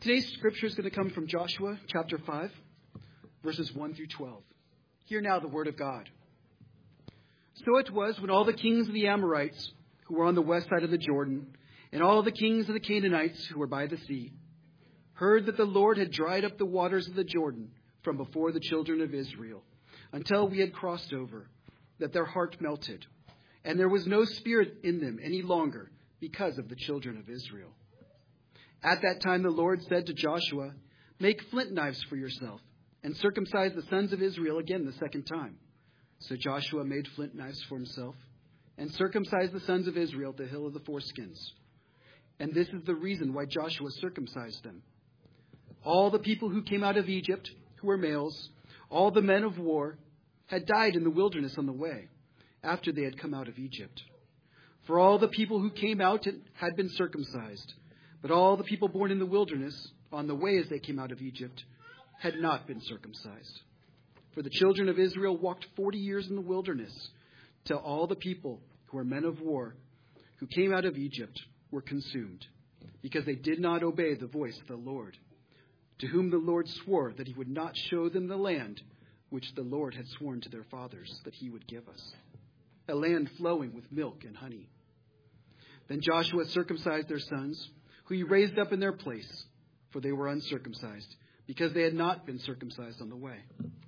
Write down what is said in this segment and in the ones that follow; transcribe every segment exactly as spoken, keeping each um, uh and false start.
Today's scripture is going to come from Joshua chapter five, verses one through twelve. Hear now the word of God. So it was when all the kings of the Amorites who were on the west side of the Jordan, and all the kings of the Canaanites who were by the sea, heard that the Lord had dried up the waters of the Jordan from before the children of Israel, until we had crossed over, that their heart melted, and there was no spirit in them any longer because of the children of Israel. At that time the Lord said to Joshua, "Make flint knives for yourself, and circumcise the sons of Israel again the second time." So Joshua made flint knives for himself, and circumcised the sons of Israel at the hill of the foreskins. And this is the reason why Joshua circumcised them. All the people who came out of Egypt, who were males, all the men of war, had died in the wilderness on the way, after they had come out of Egypt. For all the people who came out had been circumcised, but all the people born in the wilderness, on the way as they came out of Egypt, had not been circumcised. For the children of Israel walked forty years in the wilderness, till all the people who were men of war, who came out of Egypt, were consumed, because they did not obey the voice of the Lord, to whom the Lord swore that he would not show them the land which the Lord had sworn to their fathers that he would give us, a land flowing with milk and honey. Then Joshua circumcised their sons, who he raised up in their place, for they were uncircumcised, because they had not been circumcised on the way.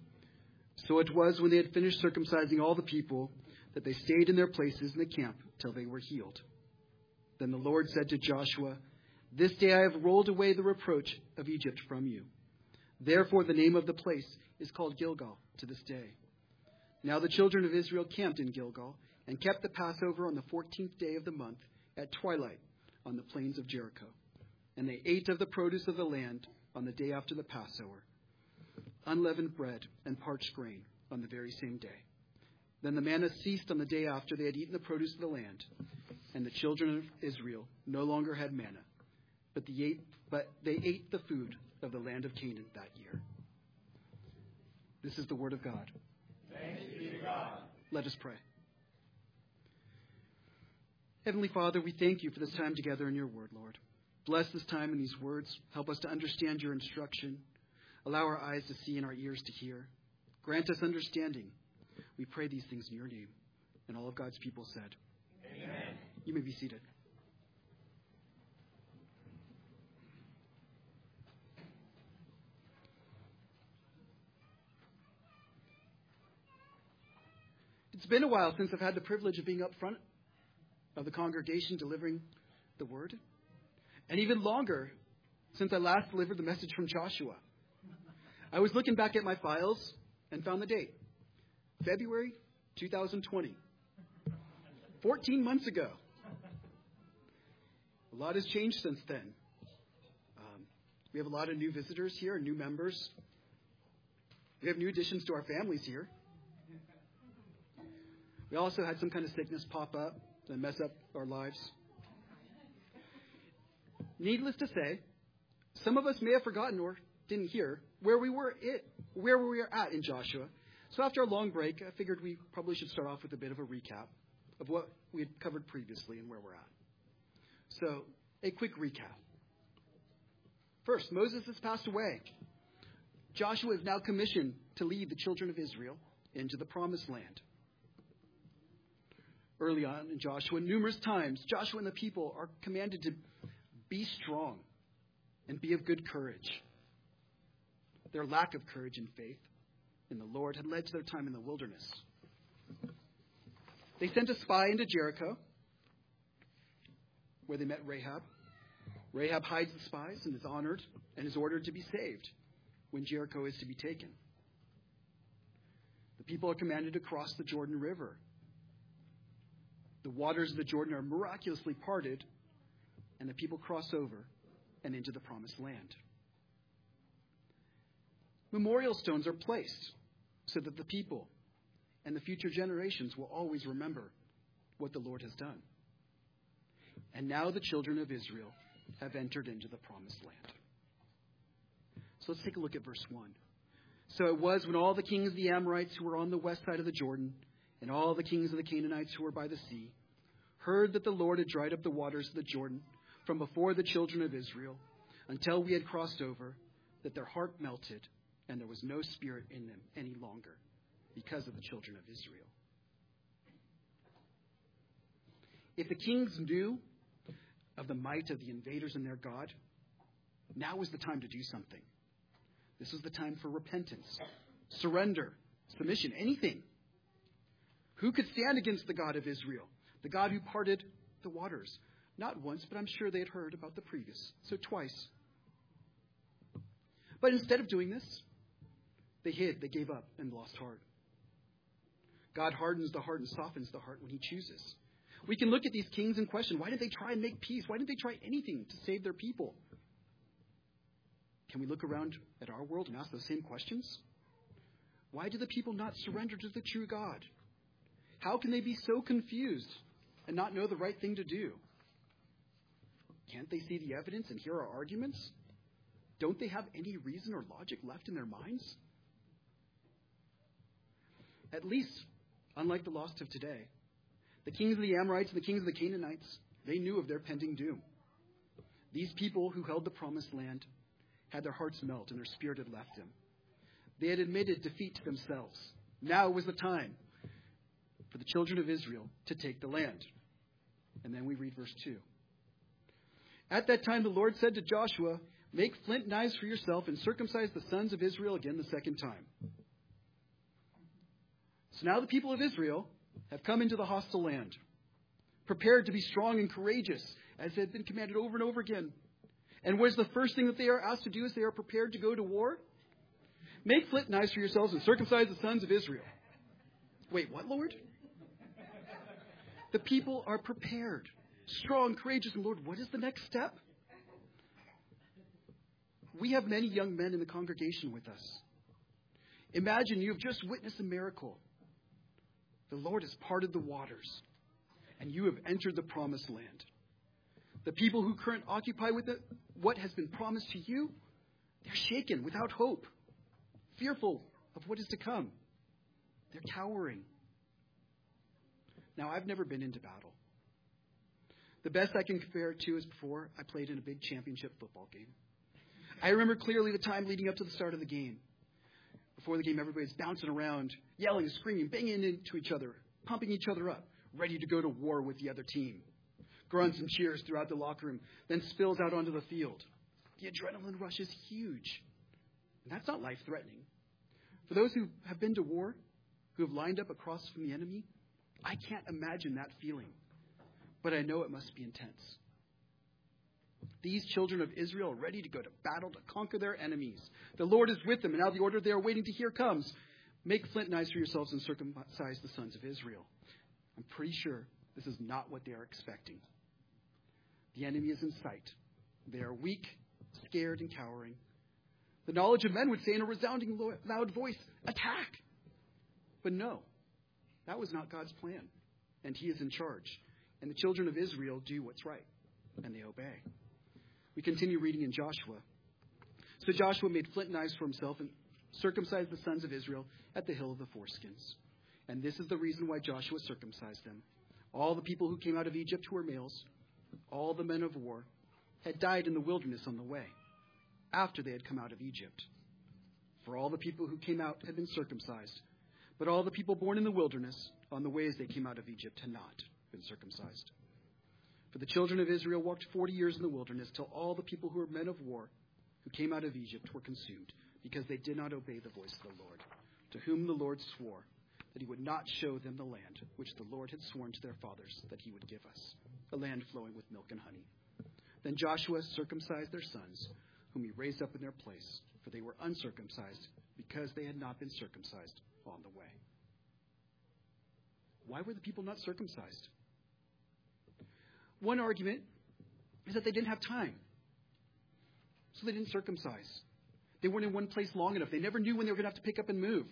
So it was when they had finished circumcising all the people, that they stayed in their places in the camp till they were healed. Then the Lord said to Joshua, "This day I have rolled away the reproach of Egypt from you." Therefore the name of the place is called Gilgal to this day. Now the children of Israel camped in Gilgal, and kept the Passover on the fourteenth day of the month at twilight on the plains of Jericho. And they ate of the produce of the land on the day after the Passover, unleavened bread and parched grain on the very same day. Then the manna ceased on the day after they had eaten the produce of the land, and the children of Israel no longer had manna, but they ate, but they ate the food of the land of Canaan that year. This is the word of God. Thanks be to God. Let us pray. Heavenly Father, we thank you for this time together in your word, Lord. Bless this time in these words. Help us to understand your instruction. Allow our eyes to see and our ears to hear. Grant us understanding. We pray these things in your name. And all of God's people said, Amen. You may be seated. It's been a while since I've had the privilege of being up front of the congregation delivering the word. And even longer since I last delivered the message from Joshua. I was looking back at my files and found the date. February twenty twenty. fourteen months ago. A lot has changed since then. Um, we have a lot of new visitors here, new members. We have new additions to our families here. We also had some kind of sickness pop up and mess up our lives. Needless to say, some of us may have forgotten or didn't hear where we were it, where we were at in Joshua. So after a long break, I figured we probably should start off with a bit of a recap of what we had covered previously and where we're at. So, a quick recap. First, Moses has passed away. Joshua is now commissioned to lead the children of Israel into the promised land. Early on in Joshua, numerous times, Joshua and the people are commanded to be strong and be of good courage. Their lack of courage and faith in the Lord had led to their time in the wilderness. They sent a spy into Jericho, where they met Rahab. Rahab hides the spies and is honored and is ordered to be saved when Jericho is to be taken. The people are commanded to cross the Jordan River. The waters of the Jordan are miraculously parted, and the people cross over and into the promised land. Memorial stones are placed so that the people and the future generations will always remember what the Lord has done. And now the children of Israel have entered into the promised land. So let's take a look at verse one. So it was when all the kings of the Amorites who were on the west side of the Jordan, and all the kings of the Canaanites who were by the sea, heard that the Lord had dried up the waters of the Jordan from before the children of Israel, until we had crossed over, that their heart melted and there was no spirit in them any longer because of the children of Israel. If the kings knew of the might of the invaders and their God, now was the time to do something. This was the time for repentance, surrender, submission, anything. Who could stand against the God of Israel, the God who parted the waters? Not once, but I'm sure they had heard about the previous, so twice. But instead of doing this, they hid, they gave up, and lost heart. God hardens the heart and softens the heart when he chooses. We can look at these kings and question, why didn't they try and make peace? Why didn't they try anything to save their people? Can we look around at our world and ask those same questions? Why do the people not surrender to the true God? How can they be so confused and not know the right thing to do? Can't they see the evidence and hear our arguments? Don't they have any reason or logic left in their minds? At least, unlike the lost of today, the kings of the Amorites and the kings of the Canaanites, they knew of their pending doom. These people who held the promised land had their hearts melt and their spirit had left them. They had admitted defeat to themselves. Now was the time for the children of Israel to take the land. And then we read verse two. At that time the Lord said to Joshua, make flint knives for yourself and circumcise the sons of Israel again the second time. So now the people of Israel have come into the hostile land, prepared to be strong and courageous, as they had been commanded over and over again. And what is the first thing that they are asked to do as they are prepared to go to war? Make flint knives for yourselves and circumcise the sons of Israel. Wait, what, Lord? The people are prepared, strong, courageous, and Lord, what is the next step? We have many young men in the congregation with us. Imagine you have just witnessed a miracle. The Lord has parted the waters, and you have entered the promised land. The people who currently occupy with it, what has been promised to you, they're shaken without hope, fearful of what is to come. They're cowering. Now, I've never been into battle. The best I can compare it to is before I played in a big championship football game. I remember clearly the time leading up to the start of the game. Before the game, everybody's bouncing around, yelling, screaming, banging into each other, pumping each other up, ready to go to war with the other team. Grunts and cheers throughout the locker room, then spills out onto the field. The adrenaline rush is huge. And that's not life-threatening. For those who have been to war, who have lined up across from the enemy, I can't imagine that feeling. But I know it must be intense. These children of Israel are ready to go to battle to conquer their enemies. The Lord is with them, and now the order they are waiting to hear comes. Make flint knives for yourselves and circumcise the sons of Israel. I'm pretty sure this is not what they are expecting. The enemy is in sight. They are weak, scared, and cowering. The knowledge of men would say in a resounding loud voice, attack! But no, that was not God's plan, and he is in charge. And the children of Israel do what's right, and they obey. We continue reading in Joshua. So Joshua made flint knives for himself and circumcised the sons of Israel at the hill of the foreskins. And this is the reason why Joshua circumcised them. All the people who came out of Egypt who were males, all the men of war, had died in the wilderness on the way, after they had come out of Egypt. For all the people who came out had been circumcised, but all the people born in the wilderness on the way as they came out of Egypt had not been circumcised. For the children of Israel walked forty years in the wilderness till all the people who were men of war who came out of Egypt were consumed, because they did not obey the voice of the Lord, to whom the Lord swore that he would not show them the land which the Lord had sworn to their fathers that he would give us, a land flowing with milk and honey. Then Joshua circumcised their sons, whom he raised up in their place, for they were uncircumcised, because they had not been circumcised on the way. Why were the people not circumcised? One argument is that they didn't have time, so they didn't circumcise. They weren't in one place long enough. They never knew when they were going to have to pick up and move.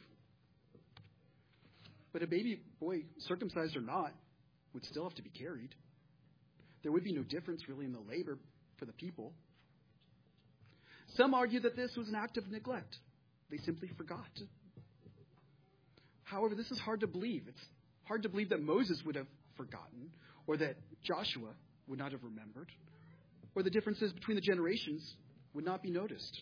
But a baby boy, circumcised or not, would still have to be carried. There would be no difference really in the labor for the people. Some argue that this was an act of neglect. They simply forgot. However, this is hard to believe. It's hard to believe that Moses would have forgotten, or that Joshua would not have remembered, or the differences between the generations would not be noticed.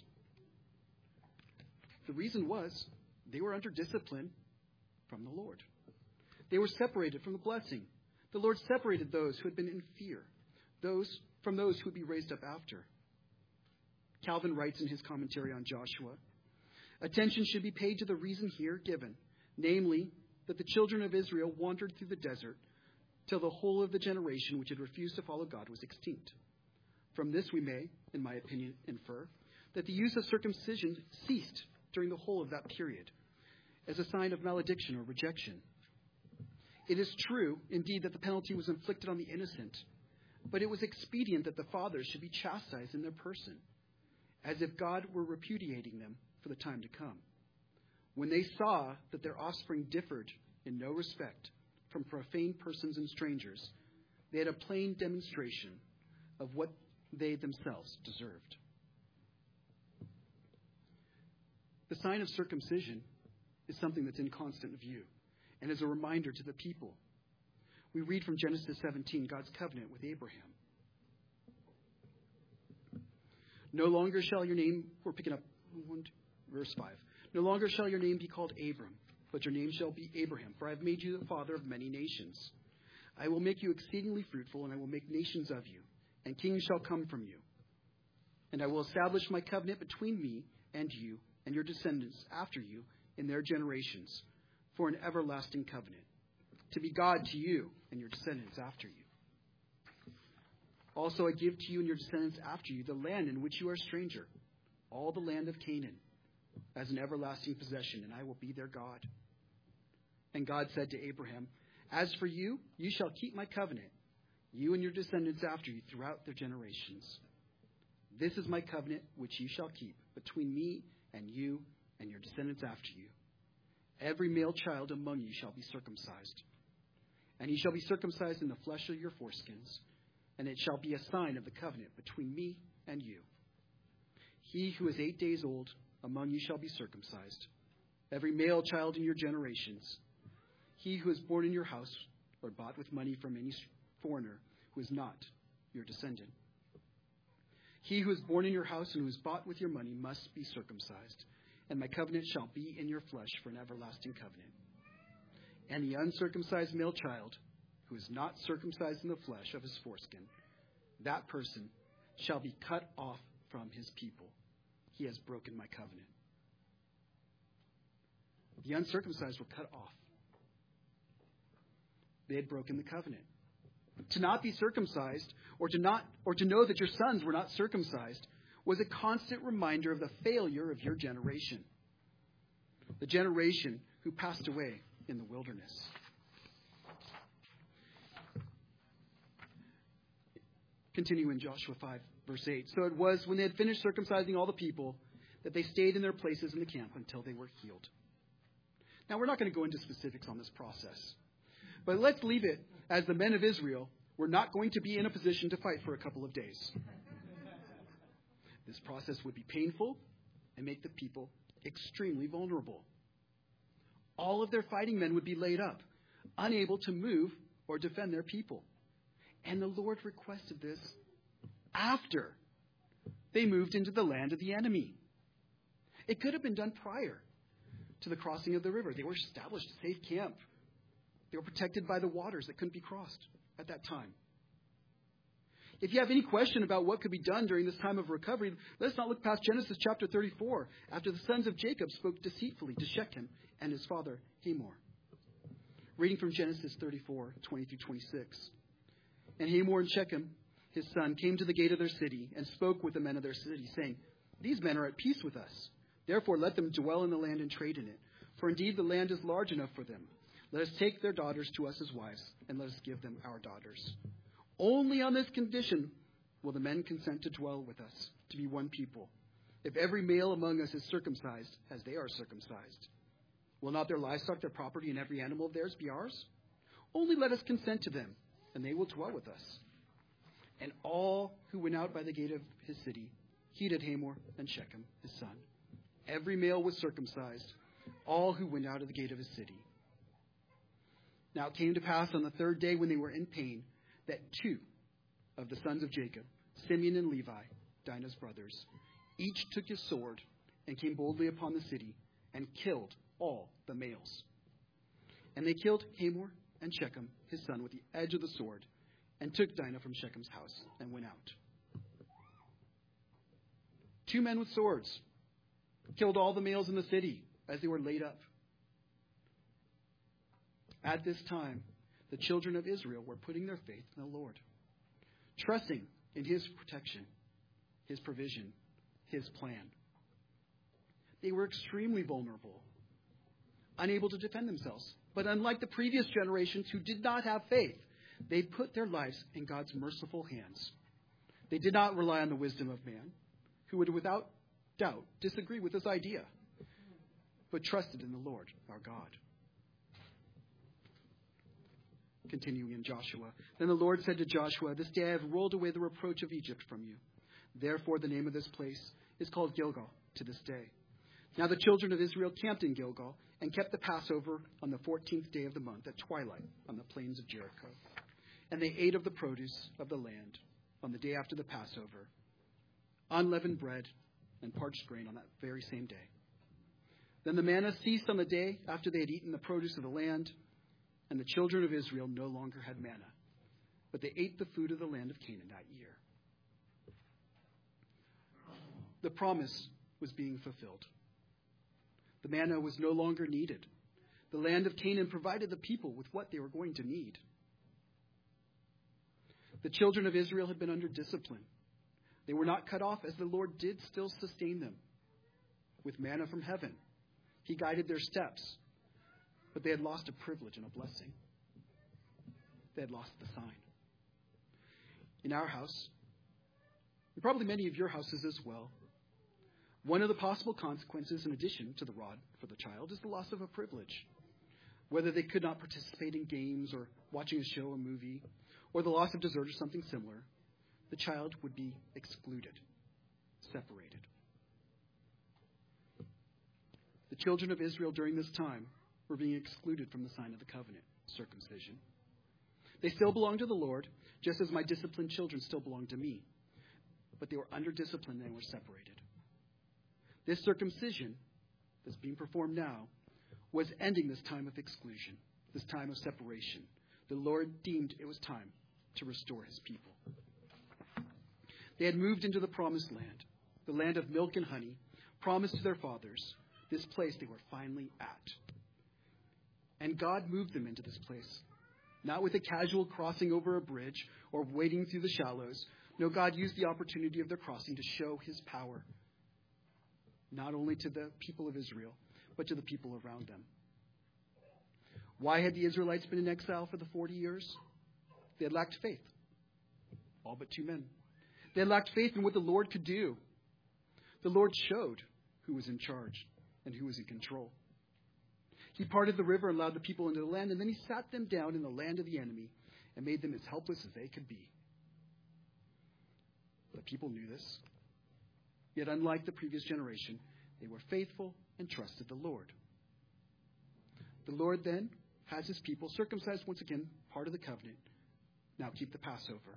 The reason was they were under discipline from the Lord. They were separated from the blessing. The Lord separated those who had been in fear, those from those who would be raised up after. Calvin writes in his commentary on Joshua, attention should be paid to the reason here given, namely, that the children of Israel wandered through the desert till the whole of the generation which had refused to follow God was extinct. From this we may, in my opinion, infer that the use of circumcision ceased during the whole of that period as a sign of malediction or rejection. It is true, indeed, that the penalty was inflicted on the innocent, but it was expedient that the fathers should be chastised in their person, as if God were repudiating them for the time to come. When they saw that their offspring differed in no respect from profane persons and strangers, they had a plain demonstration of what they themselves deserved. The sign of circumcision is something that's in constant view and is a reminder to the people. We read from Genesis seventeen, God's covenant with Abraham. No longer shall your name, we're picking up one, two, verse five. No longer shall your name be called Abram, but your name shall be Abraham, for I have made you the father of many nations. I will make you exceedingly fruitful, and I will make nations of you, and kings shall come from you. And I will establish my covenant between me and you and your descendants after you in their generations, for an everlasting covenant, to be God to you and your descendants after you. Also I give to you and your descendants after you the land in which you are a stranger, all the land of Canaan, as an everlasting possession, and I will be their God. And God said to Abraham, as for you, you shall keep my covenant, you and your descendants after you throughout their generations. This is my covenant which you shall keep between me and you and your descendants after you. Every male child among you shall be circumcised, and he shall be circumcised in the flesh of your foreskins, and it shall be a sign of the covenant between me and you. He who is eight days old among you shall be circumcised, every male child in your generations. He who is born in your house or bought with money from any foreigner who is not your descendant. He who is born in your house and who is bought with your money must be circumcised, and my covenant shall be in your flesh for an everlasting covenant. And the uncircumcised male child who is not circumcised in the flesh of his foreskin, that person shall be cut off from his people. He has broken my covenant. The uncircumcised were cut off. They had broken the covenant. To not be circumcised, or to not, or to know that your sons were not circumcised, was a constant reminder of the failure of your generation, the generation who passed away in the wilderness. Continue in Joshua five, verse eight. So it was when they had finished circumcising all the people that they stayed in their places in the camp until they were healed. Now, we're not going to go into specifics on this process, but let's leave it as the men of Israel were not going to be in a position to fight for a couple of days. This process would be painful and make the people extremely vulnerable. All of their fighting men would be laid up, unable to move or defend their people. And the Lord requested this after they moved into the land of the enemy. It could have been done prior to the crossing of the river. They were established a safe camp. They were protected by the waters that couldn't be crossed at that time. If you have any question about what could be done during this time of recovery, let's not look past Genesis chapter thirty-four, after the sons of Jacob spoke deceitfully to Shechem and his father Hamor. Reading from Genesis thirty-four, twenty through twenty-six. And Hamor and Shechem, his son, came to the gate of their city and spoke with the men of their city, saying, these men are at peace with us. Therefore let them dwell in the land and trade in it. For indeed the land is large enough for them. Let us take their daughters to us as wives, and let us give them our daughters. Only on this condition will the men consent to dwell with us, to be one people. If every male among us is circumcised, as they are circumcised, will not their livestock, their property, and every animal of theirs be ours? Only let us consent to them, and they will dwell with us. And all who went out by the gate of his city heeded Hamor and Shechem, his son. Every male was circumcised, all who went out of the gate of his city. Now it came to pass on the third day when they were in pain, that two of the sons of Jacob, Simeon and Levi, Dinah's brothers, Each took his sword and came boldly upon the city and killed all the males. And they killed Hamor and Shechem, his son, with the edge of the sword, and took Dinah from Shechem's house and went out. Two men with swords killed all the males in the city as they were laid up. At this time, the children of Israel were putting their faith in the Lord, trusting in his protection, his provision, his plan. They were extremely vulnerable, unable to defend themselves. But unlike the previous generations who did not have faith, they put their lives in God's merciful hands. They did not rely on the wisdom of man, who would without doubt disagree with this idea, but trusted in the Lord, our God. Continuing in Joshua. Then the Lord said to Joshua, "This day I have rolled away the reproach of Egypt from you." Therefore the name of this place is called Gilgal to this day. Now the children of Israel camped in Gilgal and kept the Passover on the fourteenth day of the month at twilight on the plains of Jericho. And they ate of the produce of the land on the day after the Passover, unleavened bread and parched grain on that very same day. Then the manna ceased on the day after they had eaten the produce of the land, and the children of Israel no longer had manna, but they ate the food of the land of Canaan that year. The promise was being fulfilled. The manna was no longer needed. The land of Canaan provided the people with what they were going to need. The children of Israel had been under discipline. They were not cut off, as the Lord did still sustain them with manna from heaven. He guided their steps, but they had lost a privilege and a blessing. They had lost the sign. In our house, and probably many of your houses as well, one of the possible consequences, in addition to the rod for the child, is the loss of a privilege. Whether they could not participate in games or watching a show or movie, or the loss of dessert or something similar, the child would be excluded, separated. The children of Israel during this time were being excluded from the sign of the covenant, circumcision. They still belonged to the Lord, just as my disciplined children still belong to me. But they were under discipline and were separated. This circumcision that's being performed now was ending this time of exclusion, this time of separation. The Lord deemed it was time to restore his people. They had moved into the promised land, the land of milk and honey, promised to their fathers, this place they were finally at. And God moved them into this place, not with a casual crossing over a bridge or wading through the shallows. No, God used the opportunity of their crossing to show his power, not only to the people of Israel, but to the people around them. Why had the Israelites been in exile for the forty years? They had lacked faith. All but two men. They had lacked faith in what the Lord could do. The Lord showed who was in charge and who was in control. He parted the river and allowed the people into the land, and then he sat them down in the land of the enemy and made them as helpless as they could be. The people knew this. Yet unlike the previous generation, they were faithful and trusted the Lord. The Lord then has his people circumcised once again, part of the covenant. Now keep the Passover.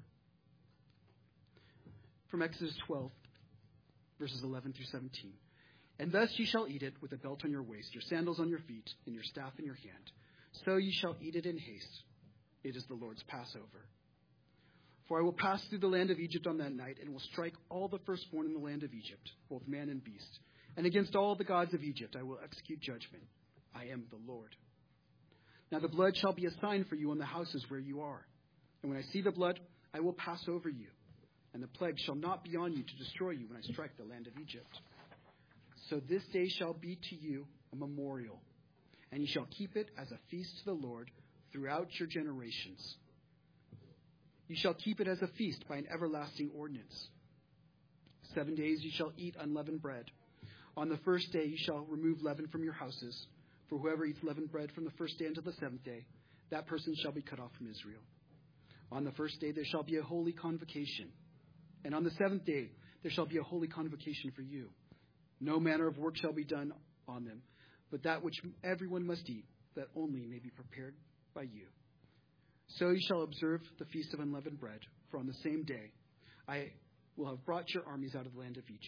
From Exodus twelve, verses eleven through seventeen. And thus ye shall eat it with a belt on your waist, your sandals on your feet, and your staff in your hand. So ye shall eat it in haste. It is the Lord's Passover. For I will pass through the land of Egypt on that night, and will strike all the firstborn in the land of Egypt, both man and beast. And against all the gods of Egypt I will execute judgment. I am the Lord. Now the blood shall be a sign for you on the houses where you are. And when I see the blood, I will pass over you. And the plague shall not be on you to destroy you when I strike the land of Egypt. So this day shall be to you a memorial, and ye shall keep it as a feast to the Lord throughout your generations. You shall keep it as a feast by an everlasting ordinance. Seven days you shall eat unleavened bread. On the first day you shall remove leaven from your houses. For whoever eats leavened bread from the first day until the seventh day, that person shall be cut off from Israel. On the first day there shall be a holy convocation. And on the seventh day there shall be a holy convocation for you. No manner of work shall be done on them, but that which everyone must eat, that only may be prepared by you. So you shall observe the feast of unleavened bread, for on the same day I will have brought your armies out of the land of Egypt.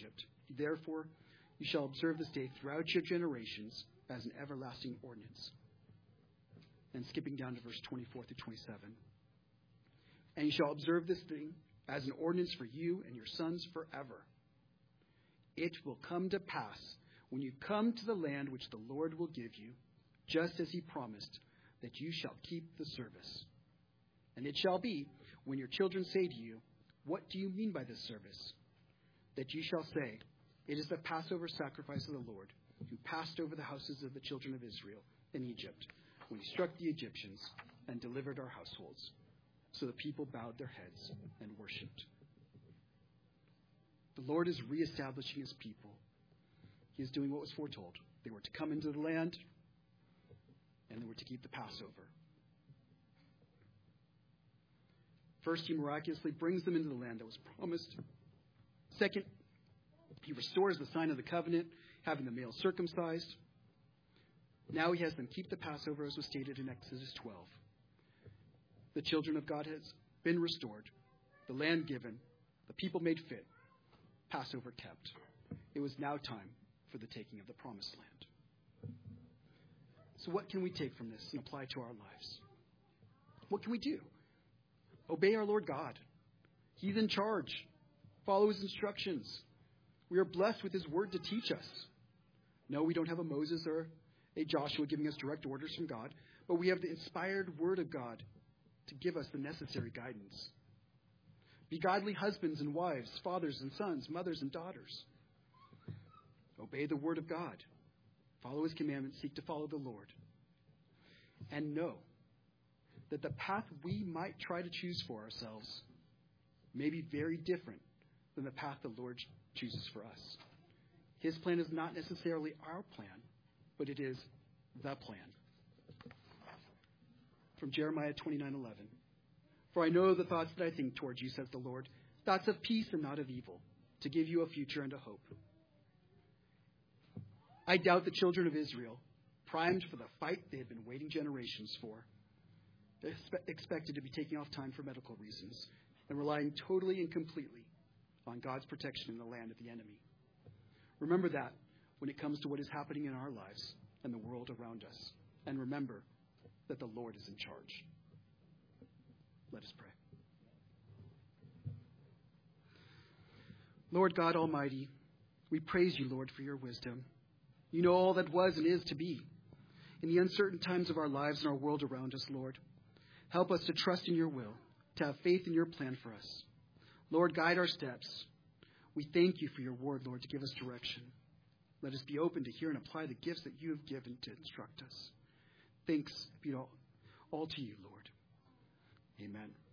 Therefore, you shall observe this day throughout your generations as an everlasting ordinance. And skipping down to verse twenty-four through twenty-seven. And you shall observe this thing as an ordinance for you and your sons forever. It will come to pass when you come to the land which the Lord will give you, just as he promised, that you shall keep the service. And it shall be, when your children say to you, what do you mean by this service? That you shall say, it is the Passover sacrifice of the Lord, who passed over the houses of the children of Israel in Egypt, when he struck the Egyptians and delivered our households. So the people bowed their heads and worshipped. The Lord is reestablishing his people. He is doing what was foretold. They were to come into the land, and they were to keep the Passover. First, he miraculously brings them into the land that was promised. Second, he restores the sign of the covenant, having the male circumcised. Now he has them keep the Passover, as was stated in Exodus twelve. The children of God has been restored, the land given, the people made fit, Passover kept. It was now time for the taking of the promised land. So what can we take from this and apply to our lives? What can we do? Obey our Lord God. He's in charge. Follow his instructions. We are blessed with his word to teach us. No, we don't have a Moses or a Joshua giving us direct orders from God, but we have the inspired word of God to give us the necessary guidance. Be godly husbands and wives, fathers and sons, mothers and daughters. Obey the word of God. Follow his commandments. Seek to follow the Lord. And know that the path we might try to choose for ourselves may be very different than the path the Lord chooses for us. His plan is not necessarily our plan, but it is the plan. From Jeremiah twenty-nine eleven. For I know the thoughts that I think towards you, says the Lord, thoughts of peace and not of evil, to give you a future and a hope. I doubt the children of Israel, primed for the fight they had been waiting generations for, expected to be taking off time for medical reasons and relying totally and completely on God's protection in the land of the enemy. Remember that when it comes to what is happening in our lives and the world around us. And remember that the Lord is in charge. Let us pray. Lord God Almighty, we praise you, Lord, for your wisdom. You know all that was and is to be. In the uncertain times of our lives and our world around us, Lord, help us to trust in your will, to have faith in your plan for us. Lord, guide our steps. We thank you for your word, Lord, to give us direction. Let us be open to hear and apply the gifts that you have given to instruct us. Thanks be all, all to you, Lord. Amen.